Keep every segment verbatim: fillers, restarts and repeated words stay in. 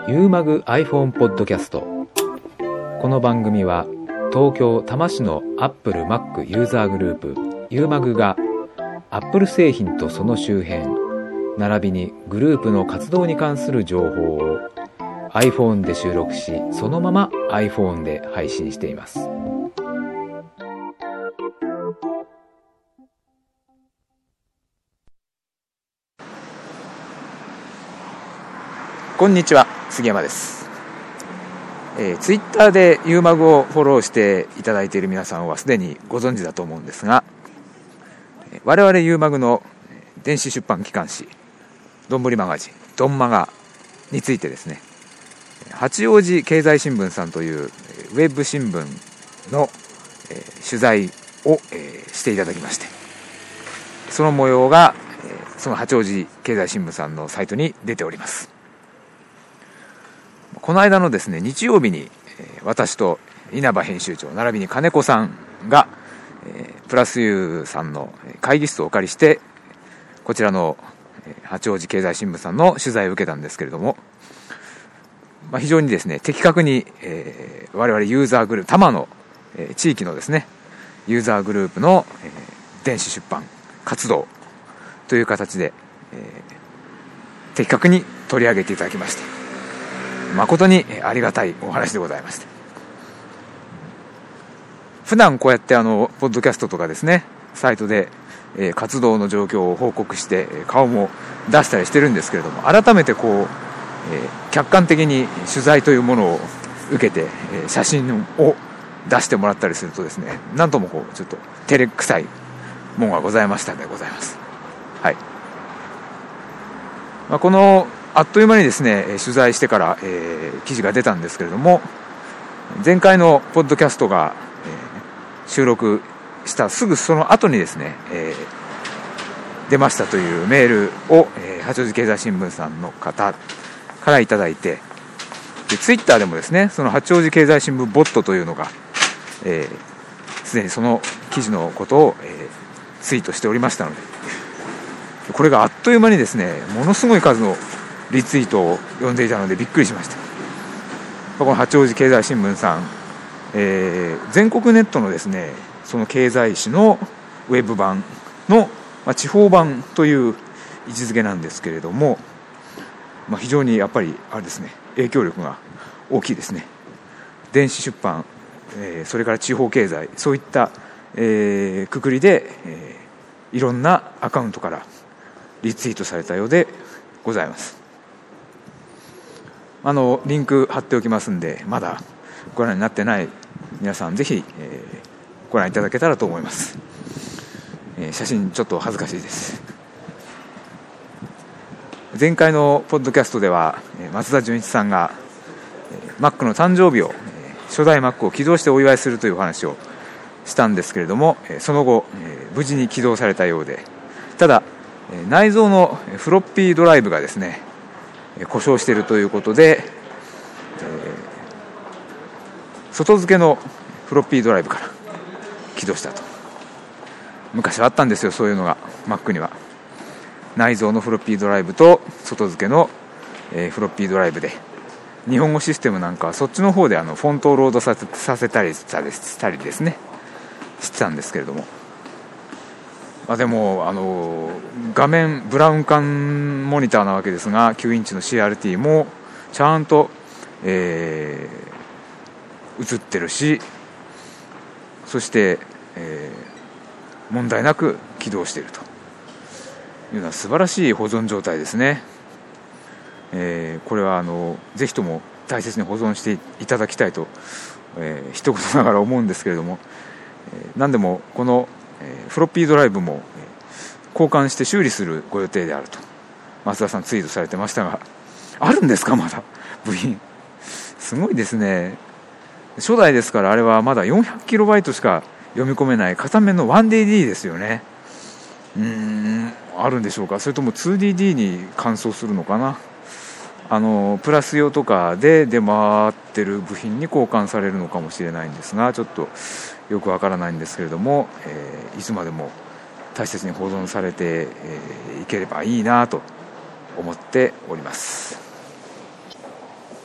ユーマグ iPhone ポッドキャスト。この番組は東京多摩市の Apple Mac ユーザーグループユーマグが Apple 製品とその周辺並びにグループの活動に関する情報を iPhone で収録し、そのまま iPhone で配信しています。こんにちは、杉山です。えー、ツイッターでユーマグをフォローしていただいている皆さんはすでにご存知だと思うんですが、我々ユーマグの電子出版機関紙どんぶりマガジンドンマガについてですね、八王子経済新聞さんというウェブ新聞の、えー、取材を、えー、していただきまして、その模様が、えー、その八王子経済新聞さんのサイトに出ております。この間のですね、日曜日に、えー、私と稲葉編集長並びに金子さんが、えー、プラスユーさんの会議室をお借りしてこちらの、えー、八王子経済新聞さんの取材を受けたんですけれども、まあ、非常にですね的確に、えー、我々ユーザーグループ多摩の、えー、地域のですねユーザーグループの、えー、電子出版活動という形で、えー、的確に取り上げていただきまして、誠にありがたいお話でございました。普段こうやってあのポッドキャストとかですねサイトで、えー、活動の状況を報告して顔も出したりしてるんですけれども、改めてこう、えー、客観的に取材というものを受けて、えー、写真を出してもらったりするとですね、なんともこうちょっと照れくさいものがございましたでございます。はい。まあ、このあっという間にですね取材してから、えー、記事が出たんですけれども、前回のポッドキャストが、えー、収録したすぐその後にですね、えー、出ましたというメールを、えー、八王子経済新聞さんの方からいただいて、でツイッターでもですねその八王子経済新聞ボットというのがすで、えー、にその記事のことを、えー、ツイートしておりましたので、これがあっという間にですねものすごい数のリツイートを読んでいたのでびっくりしました。この八王子経済新聞さん、えー、全国ネットのですねその経済誌のウェブ版の、まあ、地方版という位置づけなんですけれども、まあ、非常にやっぱりあれですね影響力が大きいですね。電子出版、えー、それから地方経済、そういった、えー、くくりで、えー、いろんなアカウントからリツイートされたようでございます。あのリンク貼っておきますんで、まだご覧になってない皆さんぜひ、えー、ご覧いただけたらと思います。えー、写真ちょっと恥ずかしいです。前回のポッドキャストでは松田純一さんが Mac の誕生日を初代 Mac を起動してお祝いするというお話をしたんですけれども、その後無事に起動されたようで、ただ内蔵のフロッピードライブがですね故障しているということで、えー、外付けのフロッピードライブから起動したと。昔はあったんですよ、そういうのが Mac には。内蔵のフロッピードライブと外付けの、えー、フロッピードライブで、日本語システムなんかはそっちの方であのフォントをロードさせ、させたりしたりですねしてたんですけれども、まあ、でもあの画面ブラウン管モニターなわけですが、きゅうインチの シーアールティー もちゃんと、えー、映ってるし、そして、えー、問題なく起動しているというのは素晴らしい保存状態ですね。えー、これはあのぜひとも大切に保存していただきたいと、えー、一言ながら思うんですけれども、えー、何でもこのフロッピードライブも交換して修理するご予定であると松田さんツイートされてましたが、あるんですかまだ部品。すごいですね。初代ですから、あれはまだ よんひゃくキロバイト しか読み込めない片面の ワンディーディー ですよね。うーんあるんでしょうか、それとも ツーディーディー に換装するのかな。あのプラス用とかで出回ってる部品に交換されるのかもしれないんですが、ちょっとよくわからないんですけれども、えー、いつまでも大切に保存されて、えー、いければいいなと思っております。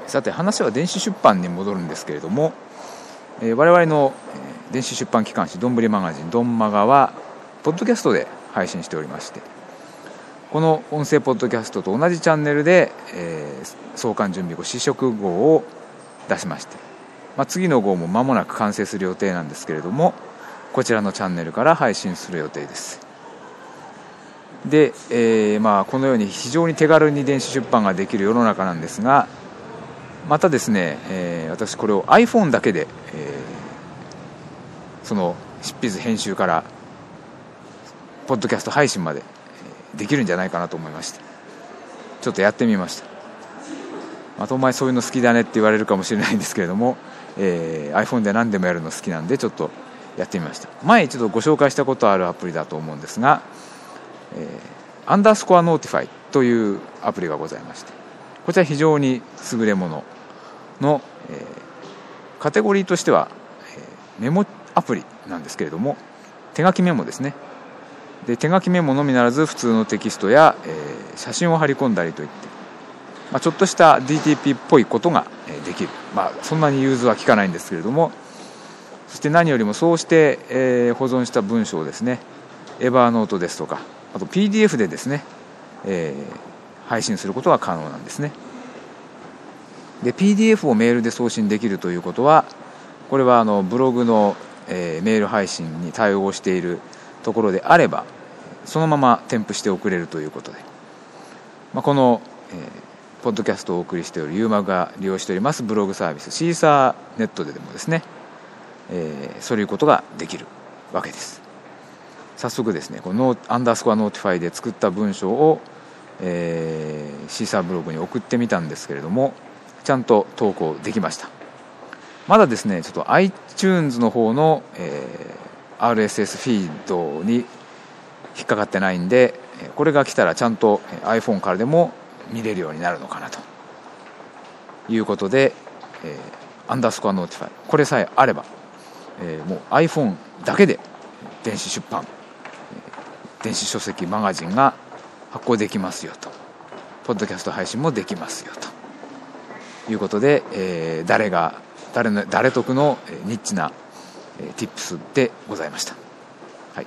さて話は電子出版に戻るんですけれども、えー、我々の、えー、電子出版機関紙どんぶりマガジンドンマガはポッドキャストで配信しておりまして、この音声ポッドキャストと同じチャンネルで、えー、創刊準備後試食号を出しまして、まあ、次の号も間もなく完成する予定なんですけれども、こちらのチャンネルから配信する予定です。で、えーまあ、このように非常に手軽に電子出版ができる世の中なんですが、またですね、えー、私これを iPhone だけで、えー、その執筆編集からポッドキャスト配信までできるんじゃないかなと思いまして、ちょっとやってみました。またお前そういうの好きだねって言われるかもしれないんですけれども、えー、iPhone で何でもやるの好きなんでちょっとやってみました。前一度ご紹介したことあるアプリだと思うんですが、えー、アンダースコアノーティファイというアプリがございまして、こちら非常に優れものの、えー、カテゴリーとしては、えー、メモアプリなんですけれども、手書きメモですね。で手書きメモのみならず普通のテキストや、えー、写真を貼り込んだりといって、まあ、ちょっとした ディーティーピー っぽいことが、えー、できる、まあ、そんなに融通は効かないんですけれども、そして何よりもそうして、えー、保存した文章をですね、エバーノートですとか、あと ピーディーエフ でですね、えー、配信することが可能なんですね。で ピーディーエフ をメールで送信できるということは、これはあのブログの、えー、メール配信に対応しているところであればそのまま添付して送れるということで、まあ、この、えー、ポッドキャストをお送りしているユーマグが利用しておりますブログサービスシーサーネットででもですね、えー、そういうことができるわけです。早速ですね、このアンダースコアノーティファイで作った文章を、えー、シーサーブログに送ってみたんですけれども、ちゃんと投稿できました。まだですね、ちょっと iTunes の方の、えー、アールエスエス フィードに引っかかってないんで、これが来たらちゃんと iPhone からでも見れるようになるのかなということで、えー、アンダースコアノーティファイ、これさえあれば、えー、もう iPhone だけで電子出版、電子書籍マガジンが発行できますよと、ポッドキャスト配信もできますよということで、えー、誰が誰の誰得のニッチな、えー、ティップスでございました。はい、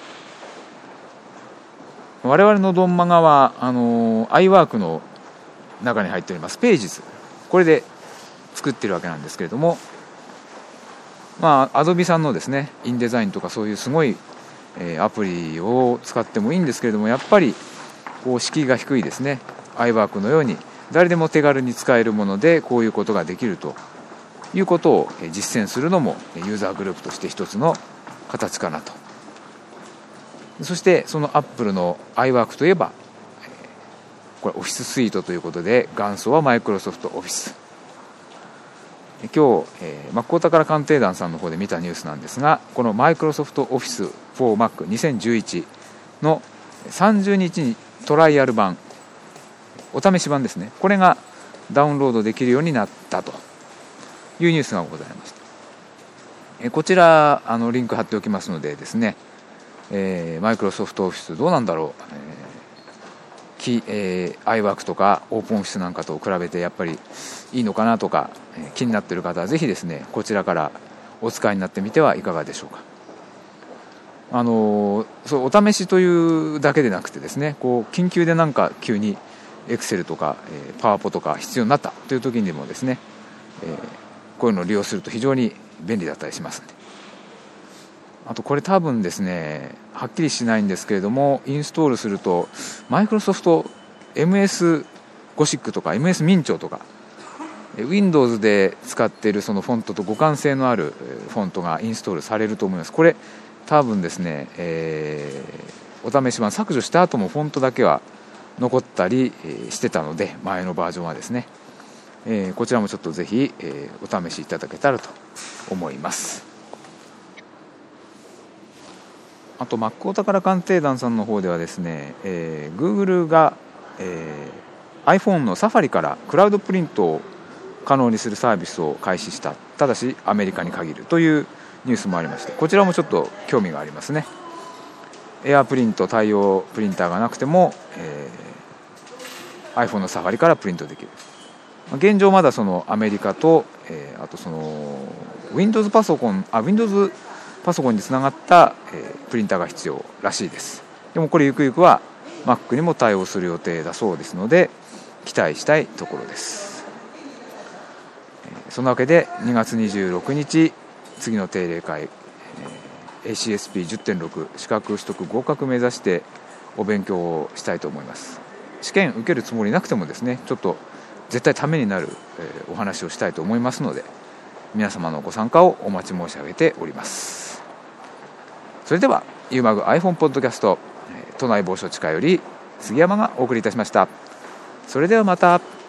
我々のドンマガはあのー、iWork の中に入っておりますページズ、これで作ってるわけなんですけれども、まあ Adobe さんのですねインデザインとかそういうすごい、えー、アプリを使ってもいいんですけれども、やっぱりこう敷居が低いですね。 iWork のように誰でも手軽に使えるものでこういうことができるということを実践するのもユーザーグループとして一つの形かなと。そしてそのアップルの iWork といえばこれオフィススイートということで、元祖はマイクロソフトオフィス。今日、えー、マックお宝鑑定団さんの方で見たニュースなんですが、このマイクロソフトオフィス for Mac にせんじゅういちのさんじゅうにちにトライアル版、お試し版ですね、これがダウンロードできるようになったというニュースがございました。えこちらあのリンク貼っておきますのでですね、えー、マイクロソフトオフィスどうなんだろう、えーきえー、iWork とかオープンオフィスなんかと比べてやっぱりいいのかなとか、えー、気になっている方はぜひですねこちらからお使いになってみてはいかがでしょうか。あのー、そうお試しというだけでなくてですね、こう緊急でなんか急にエクセルとか、えー、パワポとか必要になったという時にでもですね、えー、こういうのを利用すると非常に便利だったりしますので。あとこれ多分ですねはっきりしないんですけれども、インストールするとマイクロソフト エムエス ゴシックとか エムエス 明朝とか Windows で使っているそのフォントと互換性のあるフォントがインストールされると思います。これ多分ですね、えー、お試し版削除した後もフォントだけは残ったりしてたので、前のバージョンはですね、えー、こちらもちょっとぜひ、えー、お試しいただけたらと思います。あと Mac お宝鑑定団さんの方ではですね、えー、Google が、えー、iPhone の Safari からクラウドプリントを可能にするサービスを開始した、ただしアメリカに限るというニュースもありまして、こちらもちょっと興味がありますね。エアプリント対応プリンターがなくても、えー、iPhone の Safari からプリントできる。 現状まだそのアメリカと、えー、あとその Windows パソコンあ Windows パソコンにつながった、えー、プリンターが必要らしいです。でもこれゆくゆくは Mac にも対応する予定だそうですので期待したいところです。えー、そんなわけでにがつにじゅうろくにち次の定例会、えー、エーシーエスピーじゅってんろく 資格取得合格目指してお勉強をしたいと思います。試験受けるつもりなくてもですね、ちょっと絶対ためになる、えー、お話をしたいと思いますので、皆様のご参加をお待ち申し上げております。それでは ユーマグ iPhone ポッドキャスト都内某所地下より杉山がお送りいたしました。それではまた。